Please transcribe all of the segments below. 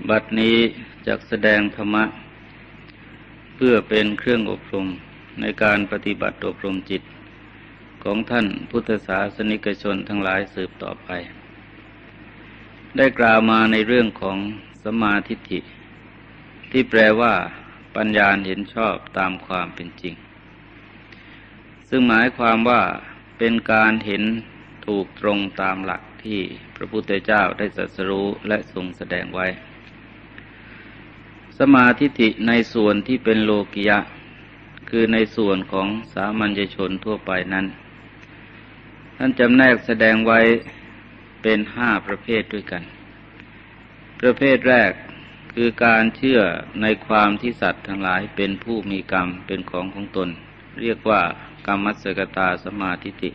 บัดนี้จักแสดงธรรมะเพื่อเป็นเครื่องอบรมในการปฏิบัติอบรมจิตของท่านพุทธศาสนิกชนทั้งหลายสืบต่อไปได้กล่าวมาในเรื่องของสัมมาทิฏฐิที่แปลว่าปัญญาเห็นชอบตามความเป็นจริงซึ่งหมายความว่าเป็นการเห็นถูกตรงตามหลักที่พระพุทธเจ้าได้ตรัสรู้และทรงแสดงไว้สัมมาทิฏฐิในส่วนที่เป็นโลกิยะคือในส่วนของสามัญชนทั่วไปนั้นท่านจำแนกแสดงไว้เป็น5ประเภทด้วยกันประเภทแรกคือการเชื่อในความที่สัตว์ทั้งหลายเป็นผู้มีกรรมเป็นของตนเรียกว่ากรรมัสสกตาสัมมาทิฏฐิ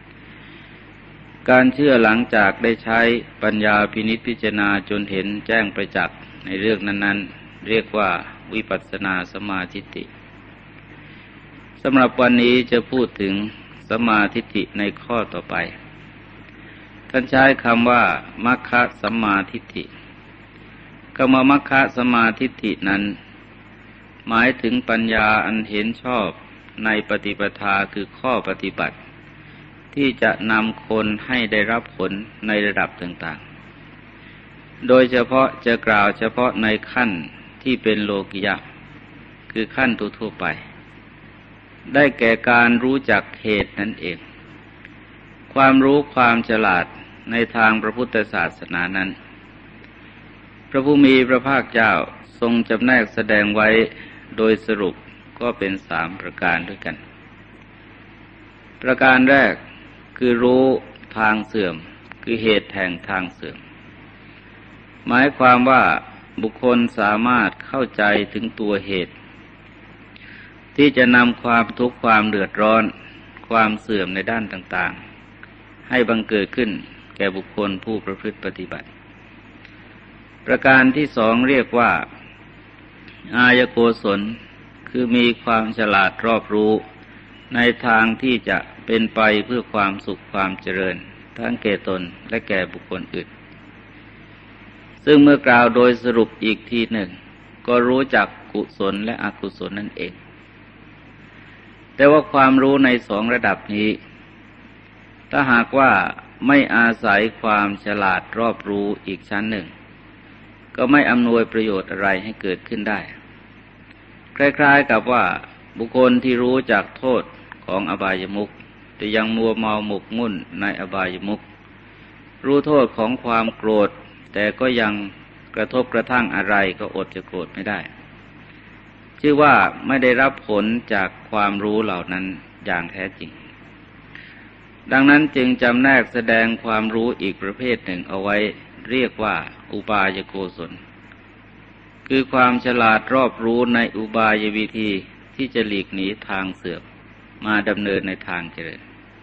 การเชื่อหลังจากได้ใช้ปัญญาพินิจพิจารณาจนเห็นแจ้งประจักษ์ในเรื่องนั้นๆเรียกว่าวิปัสสนาสัมมาทิฏฐิสำหรับวันนี้จะพูดถึงสัมมาทิฏฐิในข้อต่อไปท่านใช้คำว่ามัคคะสัมมาทิฏฐิคำว่ามัคคะสัมมาทิฏฐินั้นหมายถึงปัญญาอันเห็นชอบในปฏิปทาคือข้อปฏิบัติที่จะนำคนให้ได้รับผลในระดับต่างๆโดยเฉพาะจะกล่าวเฉพาะในขั้นที่เป็นโลกิยะคือขั้นทั่วๆไปได้แก่การรู้จักเหตุนั่นเองความรู้ความฉลาดในทางพระพุทธศาสนานั้นพระผู้มีพระภาคเจ้าทรงจำแนกแสดงไว้โดยสรุปก็เป็น3ประการด้วยกันประการแรกคือรู้ทางเสื่อมคือเหตุแห่งทางเสื่อมหมายความว่าบุคคลสามารถเข้าใจถึงตัวเหตุที่จะนำความทุกข์ความเดือดร้อนความเสื่อมในด้านต่างๆให้บังเกิดขึ้นแก่บุคคลผู้ประพฤติปฏิบัติประการที่2เรียกว่าอายโกศลคือมีความฉลาดรอบรู้ในทางที่จะเป็นไปเพื่อความสุขความเจริญทั้งแก่ตนและแก่บุคคลอื่นซึ่งเมื่อกล่าวโดยสรุปอีกทีหนึ่งก็รู้จักกุศลและอกุศลนั่นเองแต่ว่าความรู้ใน2ระดับนี้ถ้าหากว่าไม่อาศัยความฉลาดรอบรู้อีกชั้นหนึ่งก็ไม่อำนวยประโยชน์อะไรให้เกิดขึ้นได้คล้ายๆกับว่าบุคคลที่รู้จักโทษของอบายมุขแต่ยังมัวเมาหมกมุ่นในอบายมุขรู้โทษของความโกรธแต่ก็ยังกระทบกระทั่งอะไรก็อดจะโกรธไม่ได้ชื่อว่าไม่ได้รับผลจากความรู้เหล่านั้นอย่างแท้จริงดังนั้นจึงจำแนกแสดงความรู้อีกประเภทหนึ่งเอาไว้เรียกว่าอุบายโกศลคือความฉลาดรอบรู้ในอุบายวิธีที่จะหลีกหนีทางเสื่อมมาดำเนินในทางเจริญ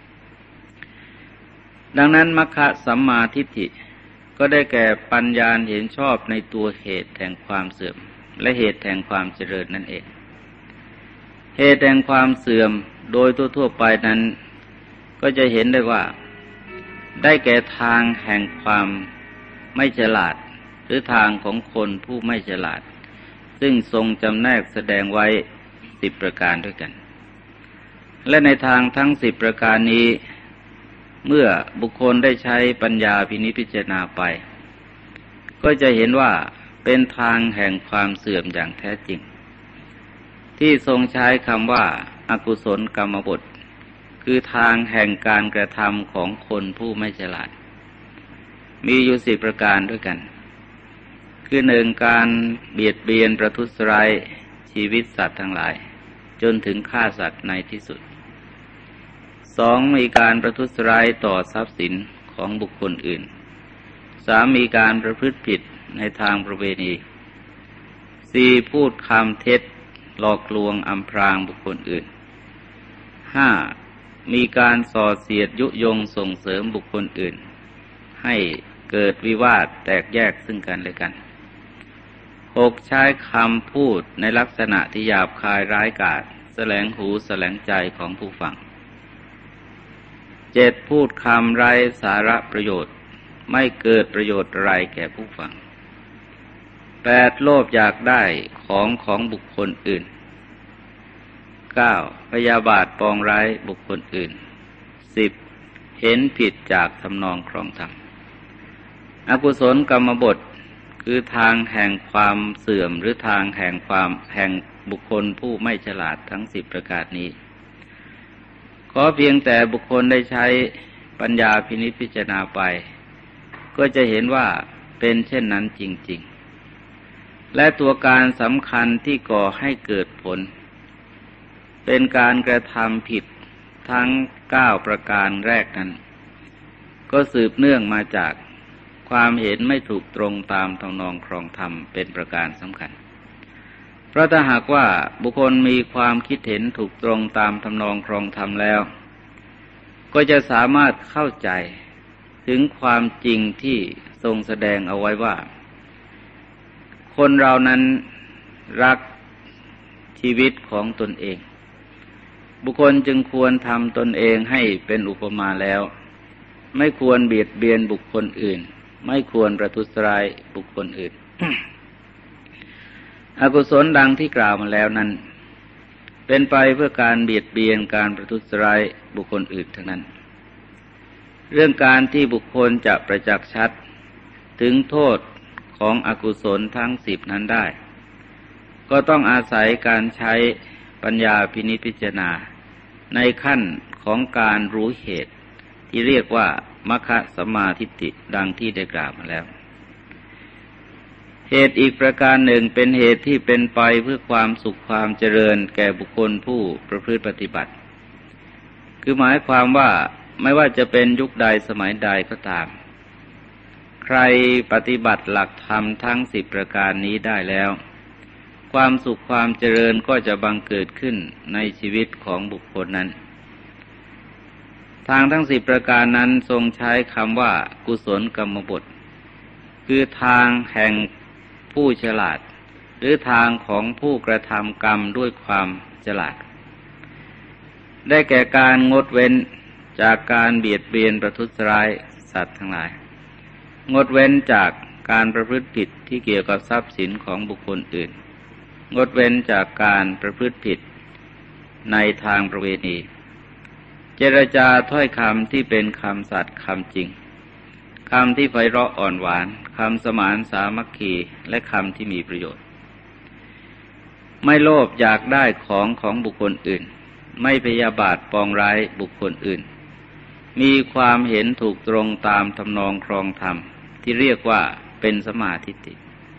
ดังนั้นมัคคะสัมมาทิฏฐิก็ได้แก่ปัญญาเห็นชอบในตัวเหตุแห่งความเสื่อมและเหตุแห่งความเจริญนั่นเองเหตุแห่งความเสื่อมโดยทั่วๆไปนั้นก็จะเห็นได้ว่าได้แก่ทางแห่งความไม่ฉลาดหรือทางของคนผู้ไม่ฉลาดซึ่งทรงจำแนกแสดงไว้10ประการด้วยกันและในทางทั้ง10ประการนี้เมื่อบุคคลได้ใช้ปัญญาพินิจพิจารณาไปก็จะเห็นว่าเป็นทางแห่งความเสื่อมอย่างแท้จริงที่ทรงใช้คำว่าอกุศลกรรมบทคือทางแห่งการกระทำของคนผู้ไม่ฉลาดมีอยู่10ประการด้วยกันคือ1การเบียดเบียนประทุษร้ายชีวิตสัตว์ทั้งหลายจนถึงฆ่าสัตว์ในที่สุด2มีการประทุษร้ายต่อทรัพย์สินของบุคคลอื่น3มีการประพฤติผิดในทางประเวณี4พูดคำเท็จหลอกลวงอำพรางบุคคลอื่น5มีการส่อเสียดยุยงส่งเสริมบุคคลอื่นให้เกิดวิวาทแตกแยกซึ่งกันและกัน6ใช้คำพูดในลักษณะที่หยาบคายร้ายกาจแสลงหูแสลงใจของผู้ฟัง7พูดคำไร้สาระประโยชน์ไม่เกิดประโยชน์อะไรแก่ผู้ฟัง 8. โลภอยากได้ของบุคคลอื่น 9. พยาบาทปองร้ายบุคคลอื่น 10. เห็นผิดจากทำนองครองธรรมอกุศลกรรมบทคือทางแห่งความเสื่อมหรือทางแห่งบุคคลผู้ไม่ฉลาดทั้ง10ประการนี้ขอเพียงแต่บุคคลได้ใช้ปัญญาพินิจพิจารณาไปก็จะเห็นว่าเป็นเช่นนั้นจริงๆและตัวการสำคัญที่ก่อให้เกิดผลเป็นการกระทำผิดทั้ง9ประการแรกนั้นก็สืบเนื่องมาจากความเห็นไม่ถูกตรงตามทำนองครองธรรมเป็นประการสำคัญเพราะถ้าหากว่าบุคคลมีความคิดเห็นถูกตรงตามทำนองครองธรรมแล้วก็จะสามารถเข้าใจถึงความจริงที่ทรงแสดงเอาไว้ว่าคนเรานั้นรักชีวิตของตนเองบุคคลจึงควรทำตนเองให้เป็นอุปมาแล้วไม่ควรเบียดเบียนบุคคลอื่นไม่ควรประทุษร้ายบุคคลอื่น อกุศลดังที่กล่าวมาแล้วนั้นเป็นไปเพื่อการเบียดเบียนการประทุษร้ายบุคคลอื่นทั้งนั้นเรื่องการที่บุคคลจะประจักษ์ชัดถึงโทษของอกุศลทั้ง10นั้นได้ก็ต้องอาศัยการใช้ปัญญาพินิจพิจารณาในขั้นของการรู้เหตุที่เรียกว่ามัคคะสัมมาทิฏฐิดังที่ได้กล่าวมาแล้วเหตุอีกประการหนึ่งเป็นเหตุที่เป็นไปเพื่อความสุขความเจริญแก่บุคคลผู้ประพฤติปฏิบัติคือหมายความว่าไม่ว่าจะเป็นยุคใดสมัยใดก็ตามใครปฏิบัติหลักธรรมทั้ง10ประการนี้ได้แล้วความสุขความเจริญก็จะบังเกิดขึ้นในชีวิตของบุคคลนั้นทางทั้ง10ประการนั้นทรงใช้คำว่ากุศลกรรมบทคือทางแห่งผู้ฉลาดหรือทางของผู้กระทำกรรมด้วยความฉลาดได้แก่การงดเว้นจากการเบียดเบียนประทุษร้ายสัตว์ทั้งหลายงดเว้นจากการประพฤติผิดที่เกี่ยวกับทรัพย์สินของบุคคลอื่นงดเว้นจากการประพฤติผิดในทางประเวณีเจรจาถ้อยคำที่เป็นคำสัตย์คำจริงคำที่ไพเราะอ่อนหวานคำสมานสามัคคีและคำที่มีประโยชน์ไม่โลภอยากได้ของบุคคลอื่นไม่พยาบาทปองร้ายบุคคลอื่นมีความเห็นถูกตรงตามทำนองครองธรรมที่เรียกว่าเป็นสัมมาทิฏฐิ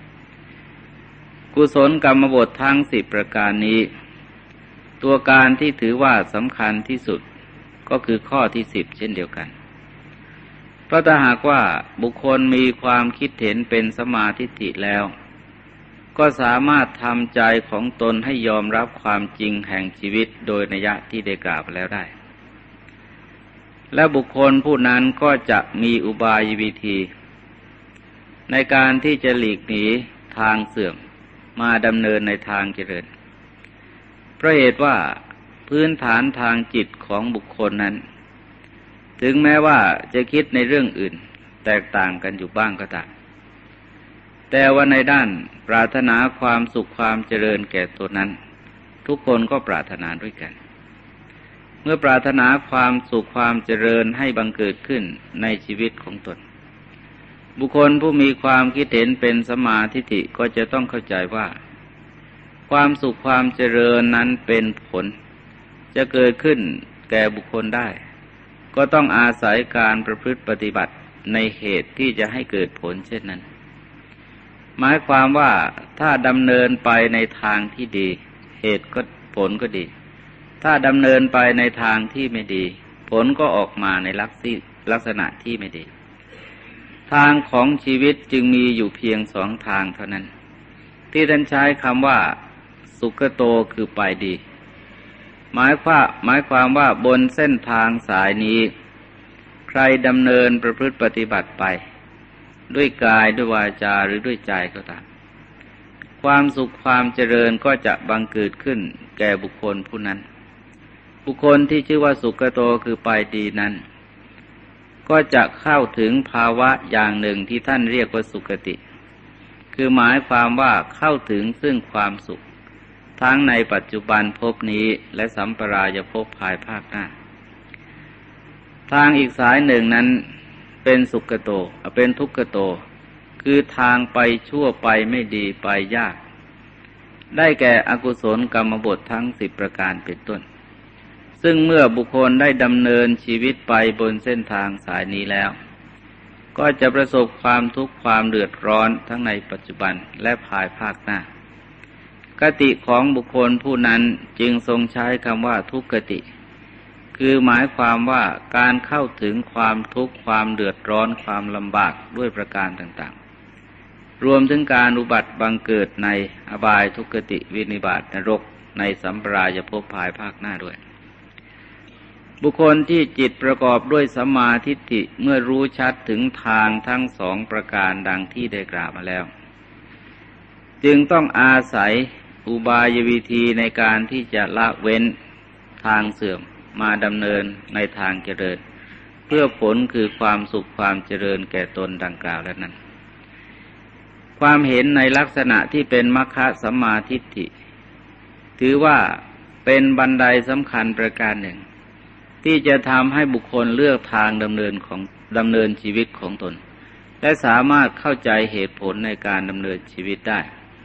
กุศลกรรมบททั้ง10ประการนี้ตัวการที่ถือว่าสำคัญที่สุดก็คือข้อที่10เช่นเดียวกันเพราะถ้าหากว่าบุคคลมีความคิดเห็นเป็นสัมมาทิฏฐิแล้วก็สามารถทำใจของตนให้ยอมรับความจริงแห่งชีวิตโดยนัยยะที่ได้กล่าวไปแล้วได้และบุคคลผู้นั้นก็จะมีอุบายวิธีในการที่จะหลีกหนีทางเสื่อมมาดำเนินในทางเจริญเพราะเหตุว่าพื้นฐานทางจิตของบุคคลนั้นถึงแม้ว่าจะคิดในเรื่องอื่นแตกต่างกันอยู่บ้างก็ตามแต่ว่าในด้านปรารถนาความสุขความเจริญแก่ตนนั้นทุกคนก็ปรารถนาด้วยกันเมื่อปรารถนาความสุขความเจริญให้บังเกิดขึ้นในชีวิตของตนบุคคลผู้มีความคิดเห็นเป็นสัมมาทิฏฐิก็จะต้องเข้าใจว่าความสุขความเจริญนั้นเป็นผลจะเกิดขึ้นแก่บุคคลได้ก็ต้องอาศัยการประพฤติปฏิบัติในเหตุที่จะให้เกิดผลเช่นนั้นหมายความว่าถ้าดำเนินไปในทางที่ดีเหตุก็ผลก็ดีถ้าดำเนินไปในทางที่ไม่ดีผลก็ออกมาในลักษณะที่ไม่ดีทางของชีวิตจึงมีอยู่เพียง2ทางเท่านั้นที่ท่านใช้คำว่าสุขโตคือไปดีหมายความว่าบนเส้นทางสายนี้ใครดำเนินประพฤติปฏิบัติไปด้วยกายด้วยวาจาหรือด้วยใจก็ตามความสุขความเจริญก็จะบังเกิดขึ้นแก่บุคคลผู้นั้นบุคคลที่ชื่อว่าสุขโตคือไปดีนั้นก็จะเข้าถึงภาวะอย่างหนึ่งที่ท่านเรียกว่าสุคติคือหมายความว่าเข้าถึงซึ่งความสุขทั้งในปัจจุบันภพนี้และสัมปรายภพภายภาคหน้าทางอีกสายหนึ่งนั้นเป็นสุขโตเป็นทุกขโตคือทางไปชั่วไปไม่ดีไปยากได้แก่อกุศลกรรมบททั้ง10ประการเป็นต้นซึ่งเมื่อบุคคลได้ดำเนินชีวิตไปบนเส้นทางสายนี้แล้วก็จะประสบความทุกข์ความเดือดร้อนทั้งในปัจจุบันและภายภาคหน้ากติของบุคคลผู้นั้นจึงทรงใช้คำว่าทุกขติคือหมายความว่าการเข้าถึงความทุกข์ความเดือดร้อนความลำบากด้วยประการต่างๆรวมถึงการอุบัติบังเกิดในอบายทุกขติวินิบาตนรกในสัมปรายภพภายภาคหน้าด้วยบุคคลที่จิตประกอบด้วยสัมมาทิฏฐิเมื่อรู้ชัดถึงทางทั้งสองประการดังที่ได้กล่าวมาแล้วจึงต้องอาศัยอุบายวิธีในการที่จะละเว้นทางเสื่อมมาดำเนินในทางเจริญเพื่อผลคือความสุขความเจริญแก่ตนดังกล่าวแล้วนั้นความเห็นในลักษณะที่เป็นมัคคะสัมมาทิฏฐิถือว่าเป็นบันไดสำคัญประการหนึ่งที่จะทำให้บุคคลเลือกทางดำเนินชีวิตของตนและสามารถเข้าใจเหตุผลในการดำเนินชีวิตได้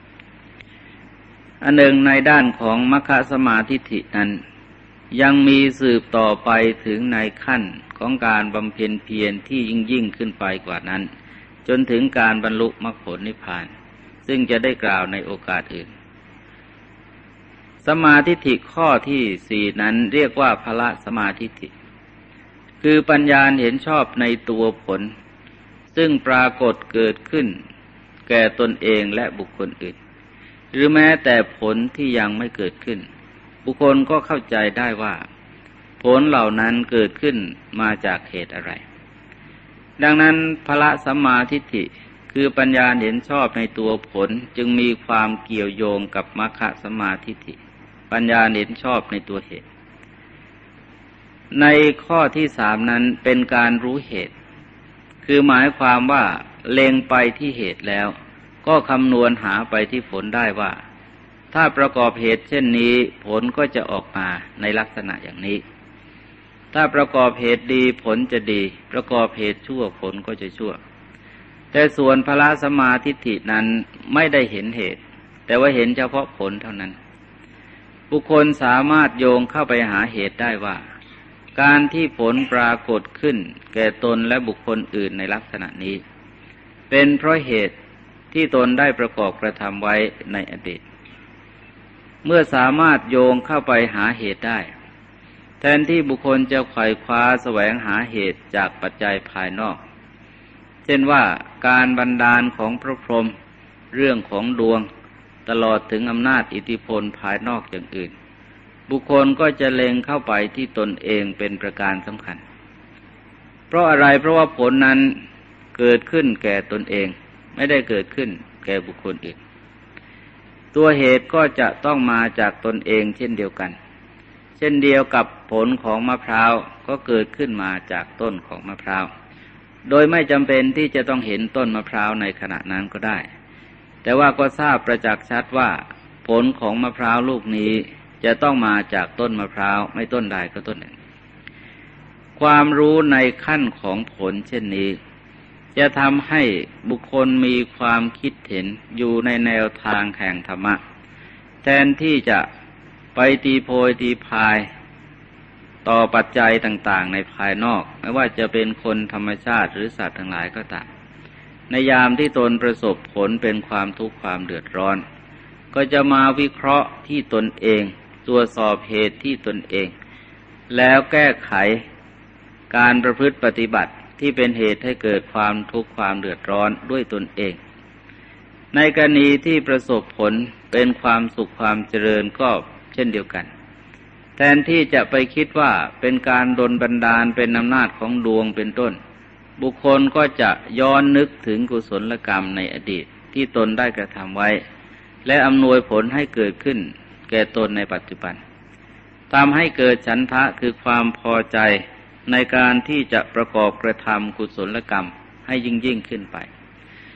อันหนึ่งในด้านของมัคคะสัมมาทิฏฐินั้นยังมีสืบต่อไปถึงในขั้นของการบำเพ็ญเพียรที่ยิ่งขึ้นไปกว่านั้นจนถึงการบรรลุมรรคผลนิพพานซึ่งจะได้กล่าวในโอกาสอื่นสัมมาทิฏฐิข้อที่4นั้นเรียกว่าพละสัมมาทิฏฐิคือปัญญาเห็นชอบในตัวผลซึ่งปรากฏเกิดขึ้นแก่ตนเองและบุคคลอื่นหรือแม้แต่ผลที่ยังไม่เกิดขึ้นบุคคลก็เข้าใจได้ว่าผลเหล่านั้นเกิดขึ้นมาจากเหตุอะไรดังนั้นพละสัมมาทิฏฐิคือปัญญาเห็นชอบในตัวผลจึงมีความเกี่ยวโยงกับมัคคะสัมมาทิฏฐิปัญญาเห็นชอบในตัวเหตุในข้อที่3นั้นเป็นการรู้เหตุคือหมายความว่าเล็งไปที่เหตุแล้วก็คำนวณหาไปที่ผลได้ว่าถ้าประกอบเหตุเช่นนี้ผลก็จะออกมาในลักษณะอย่างนี้ถ้าประกอบเหตุดีผลจะดีประกอบเหตุชั่วผลก็จะชั่วแต่ส่วนพละสัมมาทิฏฐินั้นไม่ได้เห็นเหตุแต่ว่าเห็นเฉพาะผลเท่านั้นบุคคลสามารถโยงเข้าไปหาเหตุได้ว่าการที่ผลปรากฏขึ้นแก่ตนและบุคคลอื่นในลักษณะนี้เป็นเพราะเหตุที่ตนได้ประกอบกระทำไว้ในอดีตเมื่อสามารถโยงเข้าไปหาเหตุได้แทนที่บุคคลจะไขว่คว้าแสวงหาเหตุจากปัจจัยภายนอกเช่นว่าการบันดาลของพระพรหมเรื่องของดวงตลอดถึงอำนาจอิทธิพลภายนอกอย่างอื่นบุคคลก็จะเล็งเข้าไปที่ตนเองเป็นประการสำคัญเพราะอะไรเพราะว่าผลนั้นเกิดขึ้นแก่ตนเองไม่ได้เกิดขึ้นแก่บุคคลอื่นตัวเหตุก็จะต้องมาจากตนเองเช่นเดียวกันเช่นเดียวกับผลของมะพร้าวก็เกิดขึ้นมาจากต้นของมะพร้าวโดยไม่จำเป็นที่จะต้องเห็นต้นมะพร้าวในขณะนั้นก็ได้แต่ว่าก็ทราบประจักษ์ชัดว่าผลของมะพร้าวลูกนี้จะต้องมาจากต้นมะพร้าวไม่ต้นใดก็ต้นหนึ่งความรู้ในขั้นของผลเช่นนี้จะทำให้บุคคลมีความคิดเห็นอยู่ในแนวทางแห่งธรรมะแทนที่จะไปตีโพยตีพายต่อปัจจัยต่างๆในภายนอกไม่ว่าจะเป็นคนธรรมชาติหรือสัตว์ทั้งหลายก็ตามในยามที่ตนประสบผลเป็นความทุกข์ความเดือดร้อนก็จะมาวิเคราะห์ที่ตนเองตรวจสอบเหตุที่ตนเองแล้วแก้ไขการประพฤติปฏิบัติที่เป็นเหตุให้เกิดความทุกข์ความเดือดร้อนด้วยตนเองในกรณีที่ประสบผลเป็นความสุขความเจริญก็เช่นเดียวกันแทนที่จะไปคิดว่าเป็นการดลบันดาลเป็นอำนาจของดวงเป็นต้นบุคคลก็จะย้อนนึกถึงกุศลกรรมในอดีตที่ตนได้กระทำไว้และอำนวยผลให้เกิดขึ้นแก่ตนในปัจจุบันทำให้เกิดฉันทะคือความพอใจในการที่จะประกอบกระทำกุศลกรรมให้ยิ่งขึ้นไป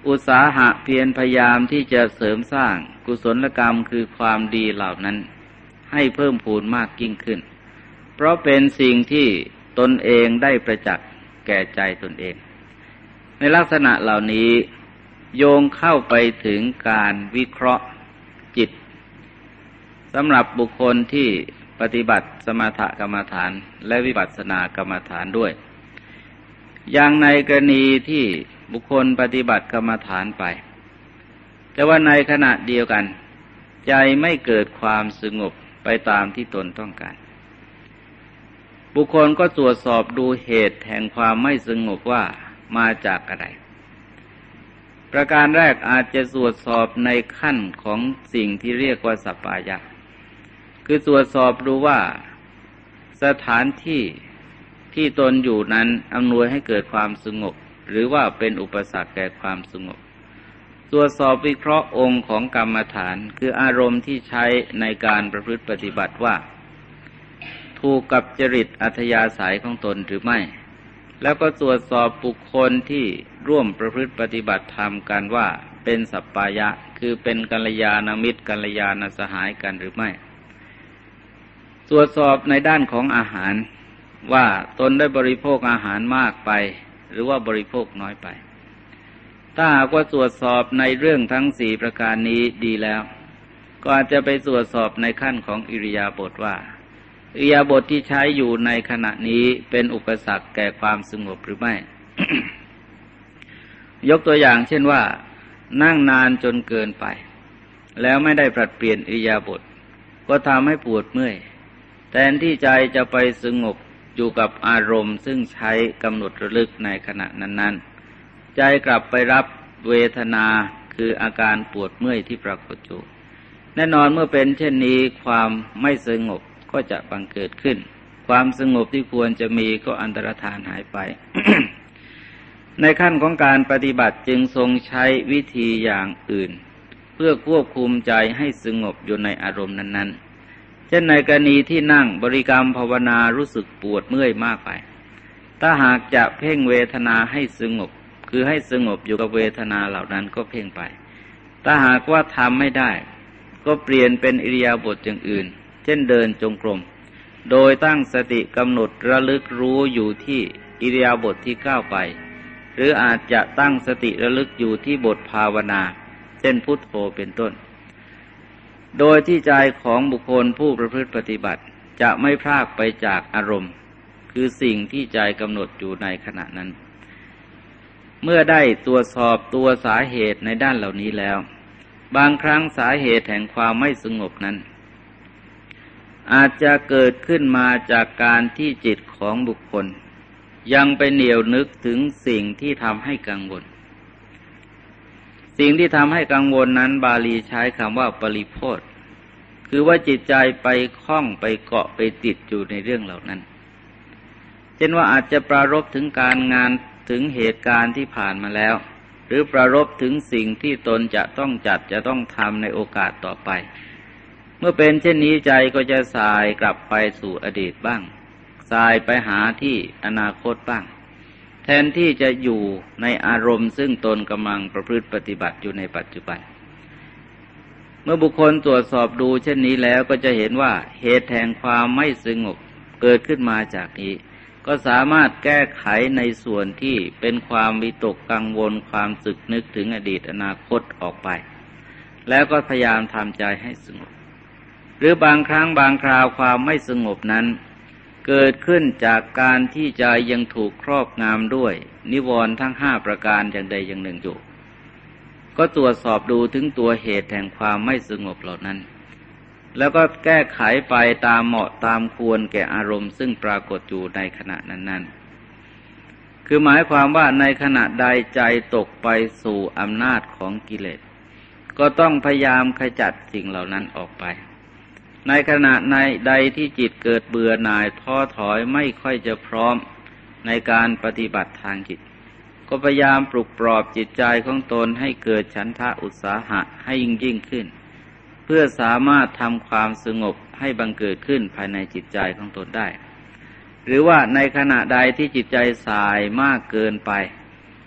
อุตสาหะเพียรพยายามที่จะเสริมสร้างกุศลกรรมคือความดีเหล่านั้นให้เพิ่มพูนมากยิ่งขึ้นเพราะเป็นสิ่งที่ตนเองได้ประจักษ์แก่ใจตนเองในลักษณะเหล่านี้โยงเข้าไปถึงการวิเคราะห์จิตสำหรับบุคคลที่ปฏิบัติสมถกรรมฐานและวิปัสสนากรรมฐานด้วยอย่างในกรณีที่บุคคลปฏิบัติกรรมฐานไปแต่ว่าในขณะเดียวกันใจไม่เกิดความสงบไปตามที่ตนต้องการบุคคลก็ตรวจสอบดูเหตุแห่งความไม่สงบว่ามาจากอะไรประการแรกอาจจะตรวจสอบในขั้นของสิ่งที่เรียกว่าสัปปายะคือตรวจสอบดูว่าสถานที่ที่ตนอยู่นั้นอำนวยให้เกิดความสงบหรือว่าเป็นอุปสรรคแก่ความสงบตรวจสอบวิเคราะห์องค์ของกรรมฐานคืออารมณ์ที่ใช้ในการประพฤติปฏิบัติว่าถูกกับจริตอัธยาศัยของตนหรือไม่แล้วก็ตรวจสอบบุคคลที่ร่วมประพฤติปฏิบัติธรรมกันว่าเป็นสัปปายะคือเป็นกัลยาณมิตรกัลยาณสหายกันหรือไม่ตรวจสอบในด้านของอาหารว่าตนได้บริโภคอาหารมากไปหรือว่าบริโภคน้อยไปถ้าหากว่าตรวจสอบในเรื่องทั้ง4ประการนี้ดีแล้วก็อาจจะไปตรวจสอบในขั้นของอิริยาบถว่าอิริยาบถที่ใช้อยู่ในขณะนี้เป็นอุปสรรคแก่ความสงบหรือไม่ ยกตัวอย่างเช่นว่านั่งนานจนเกินไปแล้วไม่ได้ผลัดเปลี่ยนอิริยาบถก็ทำให้ปวดเมื่อยแทนที่ใจจะไปสงบอยู่กับอารมณ์ซึ่งใช้กำหนดระลึกในขณะนั้นๆใจกลับไปรับเวทนาคืออาการปวดเมื่อยที่ปรากฏอยู่แน่นอนเมื่อเป็นเช่นนี้ความไม่สงบก็จะบังเกิดขึ้นความสงบที่ควรจะมีก็อันตรธานหายไป ในขั้นของการปฏิบัติจึงทรงใช้วิธีอย่างอื่นเพื่อควบคุมใจให้สงบอยู่ในอารมณ์นั้นๆเช่นในกรณีที่นั่งบริกรรมภาวนารู้สึกปวดเมื่อยมากไปถ้าหากจะเพ่งเวทนาให้สงบคือให้สงบอยู่กับเวทนาเหล่านั้นก็เพ่งไปถ้าหากว่าทำไม่ได้ก็เปลี่ยนเป็นอิริยาบถอย่างอื่นเช่นเดินจงกรมโดยตั้งสติกำหนดระลึกรู้อยู่ที่อิริยาบถที่ก้าวไปหรืออาจจะตั้งสติระลึกอยู่ที่บทภาวนาเช่นพุทโธเป็นต้นโดยที่ใจของบุคคลผู้ประพฤติปฏิบัติจะไม่พลากไปจากอารมณ์คือสิ่งที่ใจกำหนดอยู่ในขณะนั้นเมื่อได้ตรวจสอบตัวสาเหตุในด้านเหล่านี้แล้วบางครั้งสาเหตุแห่งความไม่สงบนั้นอาจจะเกิดขึ้นมาจากการที่จิตของบุคคลยังไปเหนี่ยวนึกถึงสิ่งที่ทำให้กังวลสิ่งที่ทำให้กังวลนั้นบาลีใช้คำว่าปริโภทคือว่าจิตใจไปคล้องไปเกาะไปติดอยู่ในเรื่องเหล่านั้นเช่นว่าอาจจะปรารภถึงการงานถึงเหตุการณ์ที่ผ่านมาแล้วหรือปรารภถึงสิ่งที่ตนจะต้องจัดจะต้องทำในโอกาสต่อไปเมื่อเป็นเช่นนี้ใจก็จะสายกลับไปสู่อดีตบ้างสายไปหาที่อนาคตบ้างแทนที่จะอยู่ในอารมณ์ซึ่งตนกำลังประพฤติปฏิบัติอยู่ในปัจจุบันเมื่อบุคคลตรวจสอบดูเช่นนี้แล้วก็จะเห็นว่าเหตุแห่งความไม่สงบเกิดขึ้นมาจากนี้ก็สามารถแก้ไขในส่วนที่เป็นความวิตกกังวลความสึกนึกถึงอดีตอนาคตออกไปแล้วก็พยายามทำใจให้สงบหรือบางครั้งบางคราวความไม่สงบนั้นเกิดขึ้นจากการที่ใจยังถูกครอบงำด้วยนิวรณ์ทั้ง5ประการอย่างใดอย่างหนึ่งอยู่ก็ตรวจสอบดูถึงตัวเหตุแห่งความไม่สงบเหล่านั้นแล้วก็แก้ไขไปตามเหมาะตามควรแก่อารมณ์ซึ่งปรากฏอยู่ในขณะนั้นๆคือหมายความว่าในขณะใดใจตกไปสู่อำนาจของกิเลสก็ต้องพยายามขจัดสิ่งเหล่านั้นออกไปในขณะใดที่จิตเกิดเบื่อหน่ายท้อถอยไม่ค่อยจะพร้อมในการปฏิบัติทางจิตก็พยายามปลุกปลอบจิตใจของตนให้เกิดฉันทะอุตสาหะให้ยิ่งขึ้นเพื่อสามารถทำความสงบให้บังเกิดขึ้นภายในจิตใจของตนได้หรือว่าในขณะใดที่จิตใจสายมากเกินไป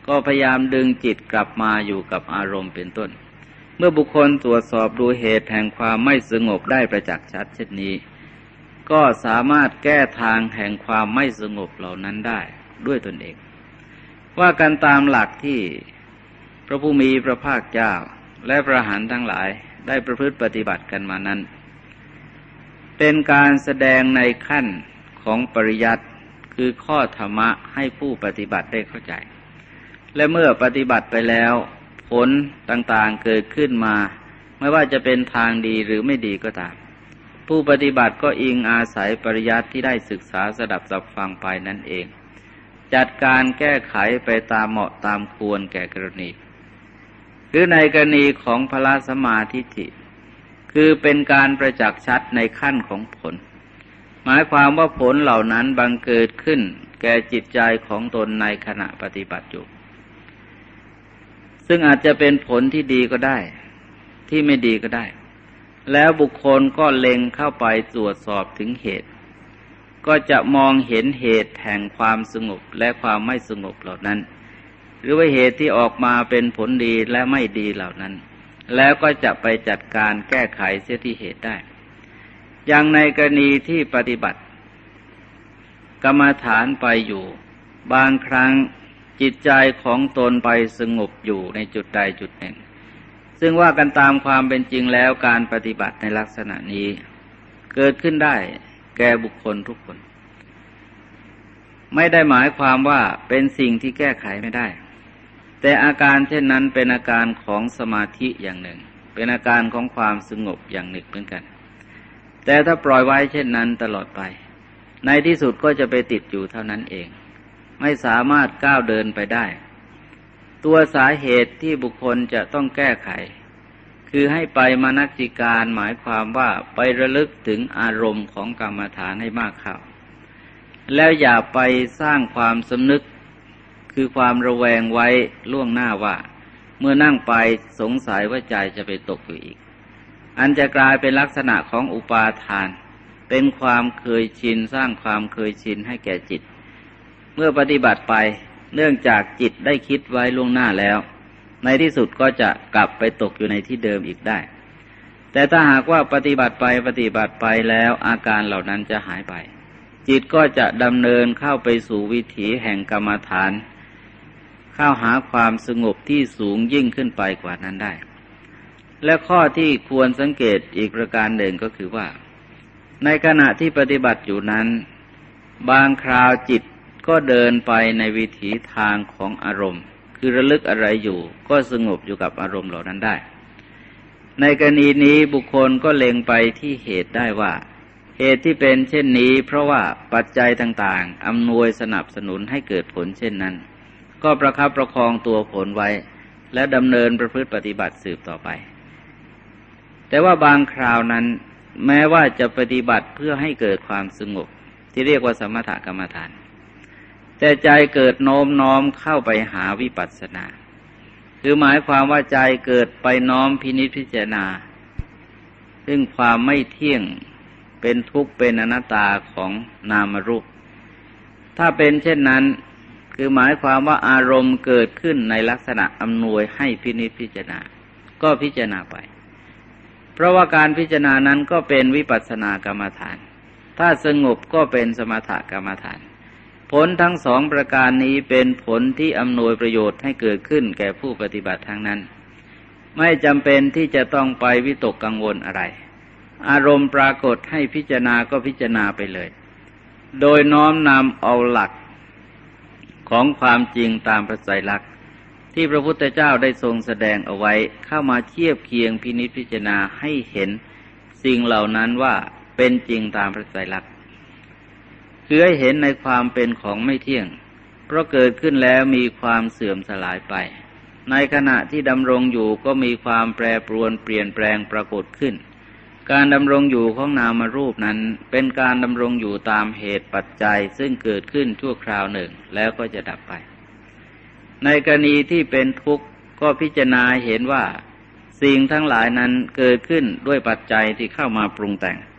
ก็พยายามดึงจิตกลับมาอยู่กับอารมณ์เป็นต้นเมื่อบุคคลตรวจสอบดูเหตุแห่งความไม่สงบได้ประจักษ์ชัดเช่นนี้ก็สามารถแก้ทางแห่งความไม่สงบเหล่านั้นได้ด้วยตนเองว่ากันตามหลักที่พระผู้มีพระภาคเจ้าและพระอรหันต์ทั้งหลายได้ประพฤติปฏิบัติกันมานั้นเป็นการแสดงในขั้นของปริยัติคือข้อธรรมะให้ผู้ปฏิบัติได้เข้าใจและเมื่อปฏิบัติไปแล้วผลต่างๆเกิดขึ้นมาไม่ว่าจะเป็นทางดีหรือไม่ดีก็ตามผู้ปฏิบัติก็อิงอาศัยปริยัติที่ได้ศึกษาสดับสับฟังไปนั่นเองจัดการแก้ไขไปตามเหมาะตามควรแก่กรณีหรือในกรณีของพระสัมมาทิฏฐิคือเป็นการประจักษ์ชัดในขั้นของผลหมายความว่าผลเหล่านั้นบังเกิดขึ้นแก่จิตใจของตนในขณะปฏิบัติอยู่ซึ่งอาจจะเป็นผลที่ดีก็ได้ที่ไม่ดีก็ได้แล้วบุคคลก็เล็งเข้าไปตรวจสอบถึงเหตุก็จะมองเห็นเหตุแห่งความสงบและความไม่สงบเหล่านั้นหรือว่าเหตุที่ออกมาเป็นผลดีและไม่ดีเหล่านั้นแล้วก็จะไปจัดการแก้ไขเสียที่เหตุได้อย่างในกรณีที่ปฏิบัติกรรมฐานไปอยู่บางครั้งจิตใจของตนไปสงบอยู่ในจุดใดจุดหนึ่งซึ่งว่ากันตามความเป็นจริงแล้วการปฏิบัติในลักษณะนี้เกิดขึ้นได้แก่บุคคลทุกคนไม่ได้หมายความว่าเป็นสิ่งที่แก้ไขไม่ได้แต่อาการเช่นนั้นเป็นอาการของสมาธิอย่างหนึ่งเป็นอาการของความสงบอย่างหนึ่งเหมือนกันแต่ถ้าปล่อยไว้เช่นนั้นตลอดไปในที่สุดก็จะไปติดอยู่เท่านั้นเองไม่สามารถก้าวเดินไปได้ตัวสาเหตุที่บุคคลจะต้องแก้ไขคือให้ไปมนสิการหมายความว่าไประลึกถึงอารมณ์ของกรรมฐานให้มากเข้าแล้วอย่าไปสร้างความสำนึกคือความระแวงไว้ล่วงหน้าว่าเมื่อนั่งไปสงสัยว่าใจจะไปตกอยู่อีกอันจะกลายเป็นลักษณะของอุปาทานเป็นความเคยชินสร้างความเคยชินให้แก่จิตเมื่อปฏิบัติไปเนื่องจากจิตได้คิดไว้ล่วงหน้าแล้วในที่สุดก็จะกลับไปตกอยู่ในที่เดิมอีกได้แต่ถ้าหากว่าปฏิบัติไปแล้วอาการเหล่านั้นจะหายไปจิตก็จะดำเนินเข้าไปสู่วิถีแห่งกรรมฐานเข้าหาความสงบที่สูงยิ่งขึ้นไปกว่านั้นได้และข้อที่ควรสังเกตอีกประการหนึ่งก็คือว่าในขณะที่ปฏิบัติอยู่นั้นบางคราวจิตก็เดินไปในวิถีทางของอารมณ์คือระลึกอะไรอยู่ก็สงบอยู่กับอารมณ์เหล่านั้นได้ในกรณีนี้บุคคลก็เล็งไปที่เหตุได้ว่าเหตุที่เป็นเช่นนี้เพราะว่าปัจจัยต่างๆอำนวยสนับสนุนให้เกิดผลเช่นนั้นก็ประคับประคองตัวผลไว้และดำเนินประพฤติปฏิบัติสืบต่อไปแต่ว่าบางคราวนั้นแม้ว่าจะปฏิบัติเพื่อให้เกิดความสงบที่เรียกว่าสมถกรรมฐานแต่ใจเกิดโน้มน้อมเข้าไปหาวิปัสสนาคือหมายความว่าใจเกิดไปน้อมพินิจพิจารณาซึ่งความไม่เที่ยงเป็นทุกข์เป็นอนัตตาของนามรูปถ้าเป็นเช่นนั้นคือหมายความว่าอารมณ์เกิดขึ้นในลักษณะอำนวยให้พินิจพิจารณาก็พิจารณาไปเพราะว่าการพิจารณานั้นก็เป็นวิปัสสนากรรมฐานถ้าสงบก็เป็นสมถกรรมฐานผลทั้งสองประการนี้เป็นผลที่อำนวยประโยชน์ให้เกิดขึ้นแก่ผู้ปฏิบัติทั้งนั้นไม่จำเป็นที่จะต้องไปวิตกกังวลอะไรอารมณ์ปรากฏให้พิจารณาก็พิจารณาไปเลยโดยน้อมนำเอาหลักของความจริงตามพระไตรลักษณ์ที่พระพุทธเจ้าได้ทรงแสดงเอาไว้เข้ามาเทียบเคียงพินิจพิจารณาให้เห็นสิ่งเหล่านั้นว่าเป็นจริงตามพระไตรลักษณ์คือให้เห็นในความเป็นของไม่เที่ยงเพราะเกิดขึ้นแล้วมีความเสื่อมสลายไปในขณะที่ดำรงอยู่ก็มีความแปรปรวนเปลี่ยนแปลงปรากฏขึ้นการดำรงอยู่ของนามรูปนั้นเป็นการดำรงอยู่ตามเหตุปัจจัยซึ่งเกิดขึ้นชั่วคราวหนึ่งแล้วก็จะดับไปในกรณีที่เป็นทุกข์ก็พิจารณาเห็นว่าสิ่งทั้งหลายนั้นเกิดขึ้นด้วยปัจจัยที่เข้ามาปรุงแต่ง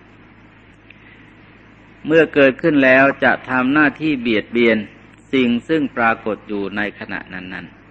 เมื่อเกิดขึ้นแล้วจะทำหน้าที่เบียดเบียนสิ่งซึ่งปรากฏอยู่ในขณะนั้น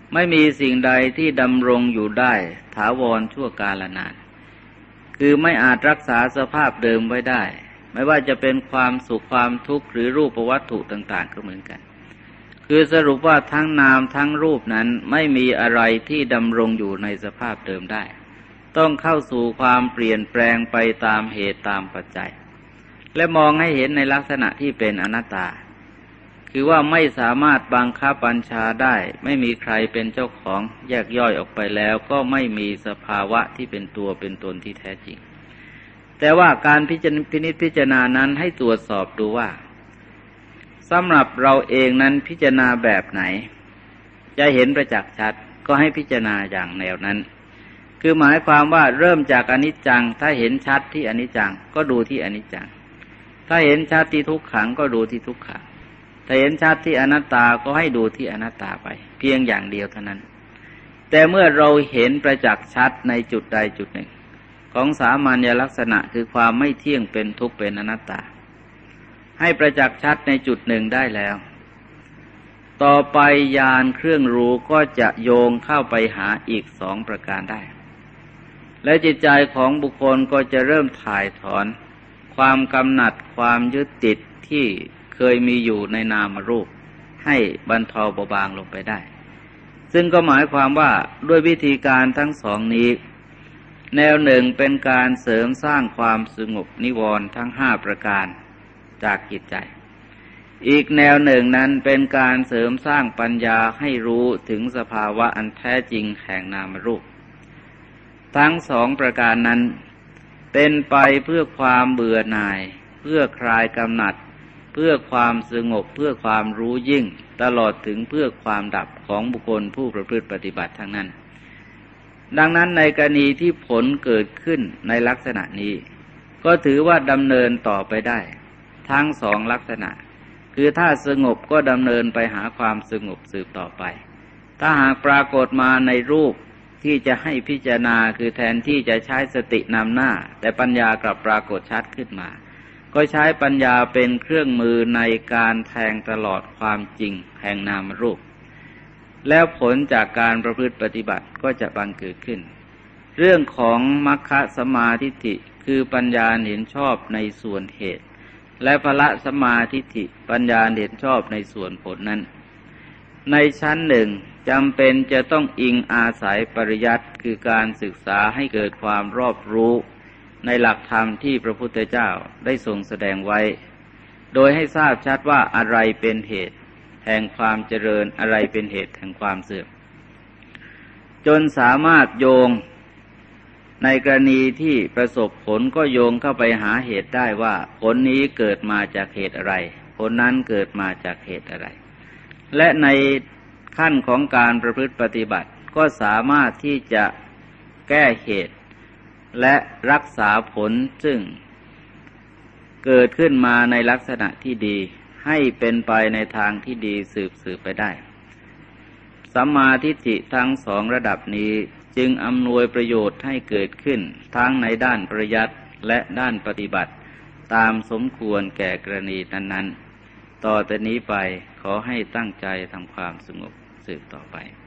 ไม่มีสิ่งใดที่ดำรงอยู่ได้ถาวรชั่วกาลนานคือไม่อาจรักษาสภาพเดิมไว้ได้ไม่ว่าจะเป็นความสุขความทุกข์หรือรูปวัตถุต่างๆก็เหมือนกันคือสรุปว่าทั้งนามทั้งรูปนั้นไม่มีอะไรที่ดำรงอยู่ในสภาพเดิมได้ต้องเข้าสู่ความเปลี่ยนแปลงไปตามเหตุตามปัจจัยและมองให้เห็นในลักษณะที่เป็นอนัตตาคือว่าไม่สามารถบังคับบัญชาได้ไม่มีใครเป็นเจ้าของแยกย่อยออกไปแล้วก็ไม่มีสภาวะที่เป็นตัวเป็นตนที่แท้จริงแต่ว่าการพินิจพิจารณานั้นให้ตรวจสอบดูว่าสำหรับเราเองนั้นพิจารณาแบบไหนจะเห็นประจักษ์ชัดก็ให้พิจารณาอย่างแนวนั้นคือหมายความว่าเริ่มจากอนิจจังถ้าเห็นชัดที่อนิจจังก็ดูที่อนิจจังถ้าเห็นชัดที่ทุกขังก็ดูที่ทุกขังถ้าเห็นชัดที่อนัตตาก็ให้ดูที่อนัตตาไปเพียงอย่างเดียวเท่านั้นแต่เมื่อเราเห็นประจักษ์ชัดในจุดใดจุดหนึ่งของสามัญลักษณะคือความไม่เที่ยงเป็นทุกข์เป็นอนัตตาให้ประจักษ์ชัดในจุดหนึ่งได้แล้วต่อไปญาณเครื่องรู้ก็จะโยงเข้าไปหาอีกสองประการได้และจิตใจของบุคคลก็จะเริ่มถ่ายถอนความกำหนัดความยึดติดที่เคยมีอยู่ในนามรูปให้บรรเทาเบาบางลงไปได้ซึ่งก็หมายความว่าด้วยวิธีการทั้งสองนี้แนวหนึ่งเป็นการเสริมสร้างความสงบนิวรณ์ทั้ง5ประการจากจิตใจอีกแนวหนึ่งนั้นเป็นการเสริมสร้างปัญญาให้รู้ถึงสภาวะอันแท้จริงแห่งนามรูปทั้งสองประการนั้นเป็นไปเพื่อความเบื่อหน่ายเพื่อคลายกำหนัดเพื่อความสงบเพื่อความรู้ยิ่งตลอดถึงเพื่อความดับของบุคคลผู้ประพฤติปฏิบัติทั้งนั้นดังนั้นในกรณีที่ผลเกิดขึ้นในลักษณะนี้ก็ถือว่าดำเนินต่อไปได้ทั้งสองลักษณะคือถ้าสงบก็ดำเนินไปหาความสงบสืบต่อไปถ้าหากปรากฏมาในรูปที่จะให้พิจารณาคือแทนที่จะใช้สตินำหน้าแต่ปัญญากลับปรากฏชัดขึ้นมาก็ใช้ปัญญาเป็นเครื่องมือในการแทงตลอดความจริงแห่งนามรูปแล้วผลจากการประพฤติปฏิบัติก็จะบังเกิดขึ้นเรื่องของมัคคะสัมมาทิฏฐิคือปัญญาเห็นชอบในส่วนเหตุและภละสัมมาทิฏฐิปัญญาเห็นชอบในส่วนผลนั้นในชั้นหนึ่งจำเป็นจะต้องอิงอาศัยปริยัติคือการศึกษาให้เกิดความรอบรู้ในหลักธรรมที่พระพุทธเจ้าได้ทรงแสดงไว้โดยให้ทราบชัดว่าอะไรเป็นเหตุแห่งความเจริญอะไรเป็นเหตุแห่งความเสื่อมจนสามารถโยงในกรณีที่ประสบผลก็โยงเข้าไปหาเหตุได้ว่าผลนี้เกิดมาจากเหตุอะไรผลนั้นเกิดมาจากเหตุอะไรและในขั้นของการประพฤติปฏิบัติก็สามารถที่จะแก้เหตุและรักษาผลซึ่งเกิดขึ้นมาในลักษณะที่ดีให้เป็นไปในทางที่ดีสืบไปได้สัมมาทิฏฐิทั้งสองระดับนี้จึงอำนวยประโยชน์ให้เกิดขึ้นทั้งในด้านปริยัติและด้านปฏิบัติตามสมควรแก่กรณีนั้นๆต่อแต่นี้ไปขอให้ตั้งใจทำความสงบสืบต่อไป